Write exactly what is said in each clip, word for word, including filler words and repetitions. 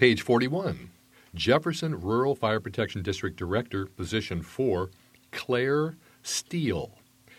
Page forty-one, Jefferson Rural Fire Protection District Director, Position four, Claire Steele,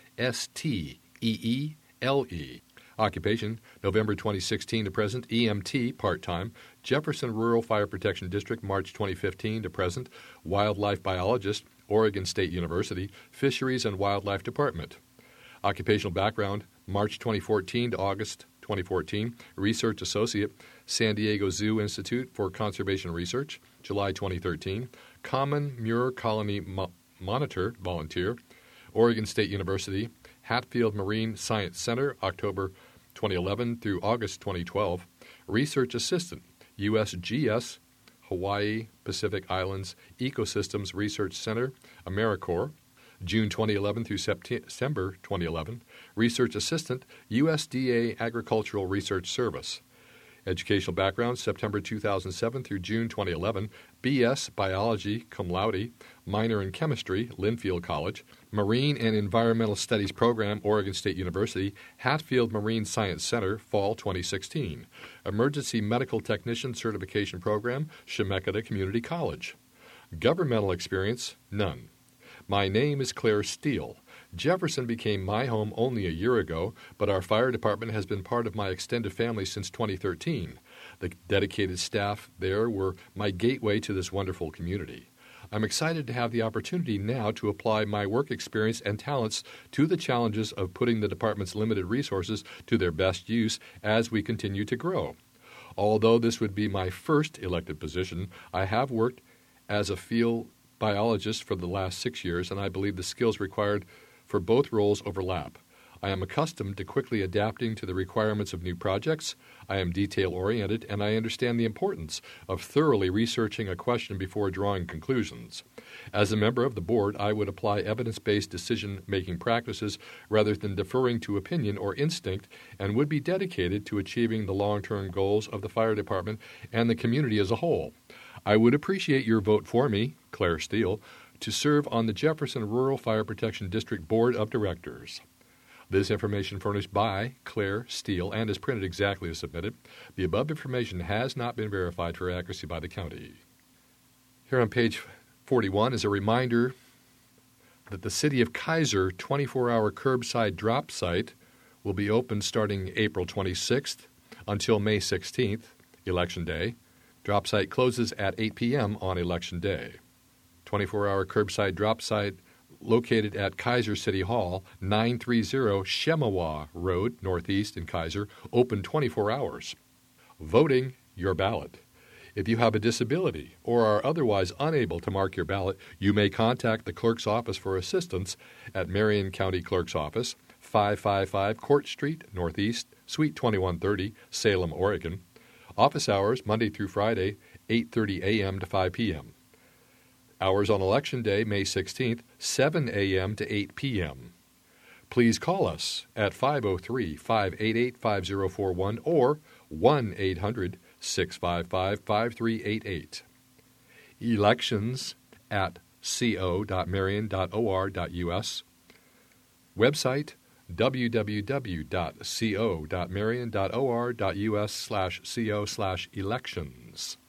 S T E E L E. Occupation, November twenty sixteen to present, E M T, part-time, Jefferson Rural Fire Protection District, March twenty fifteen to present, wildlife biologist, Oregon State University, Fisheries and Wildlife Department. Occupational background, March twenty fourteen to August twenty fourteen, research associate, San Diego Zoo Institute for Conservation Research, July twenty thirteen, Common Muir Colony Mo- Monitor, volunteer, Oregon State University, Hatfield Marine Science Center, October twenty eleven through August twenty twelve, research assistant, U S G S, Hawaii Pacific Islands Ecosystems Research Center, AmeriCorps, June twenty eleven through September twenty eleven, research assistant, U S D A Agricultural Research Service. Educational background, September two thousand seven through June twenty eleven, B S Biology, cum laude, minor in chemistry, Linfield College, Marine and Environmental Studies Program, Oregon State University, Hatfield Marine Science Center, fall twenty sixteen, Emergency Medical Technician Certification Program, Chemeketa Community College. Governmental experience, none. My name is Claire Steele. Jefferson became my home only a year ago, but our fire department has been part of my extended family since twenty thirteen. The dedicated staff there were my gateway to this wonderful community. I'm excited to have the opportunity now to apply my work experience and talents to the challenges of putting the department's limited resources to their best use as we continue to grow. Although this would be my first elected position, I have worked as a field biologist for the last six years, and I believe the skills required for both roles overlap. I am accustomed to quickly adapting to the requirements of new projects. I am detail-oriented, and I understand the importance of thoroughly researching a question before drawing conclusions. As a member of the board, I would apply evidence-based decision-making practices rather than deferring to opinion or instinct, and would be dedicated to achieving the long-term goals of the fire department and the community as a whole. I would appreciate your vote for me, Claire Steele, to serve on the Jefferson Rural Fire Protection District Board of Directors. This information furnished by Claire Steele and is printed exactly as submitted. The above information has not been verified for accuracy by the county. Here on page forty-one is a reminder that the City of Kaiser twenty-four hour curbside drop site will be open starting April twenty-sixth until May sixteenth, Election Day. Drop site closes at eight p.m. on Election Day. twenty-four hour curbside drop site located at Kaiser City Hall, nine thirty Shemawa Road, Northeast in Kaiser, open twenty-four hours. Voting your ballot. If you have a disability or are otherwise unable to mark your ballot, you may contact the Clerk's Office for assistance at Marion County Clerk's Office, five five five Court Street, Northeast, Suite twenty-one thirty, Salem, Oregon. Office hours, Monday through Friday, eight thirty a.m. to five p.m. Hours on Election Day, May sixteenth, seven a.m. to eight p.m. Please call us at five oh three, five eight eight, five oh four one or one eight hundred, six five five, five three eight eight. Elections at co dot marion dot o r dot u s. Website w w w dot co dot marion dot o r dot u s slash co slash elections.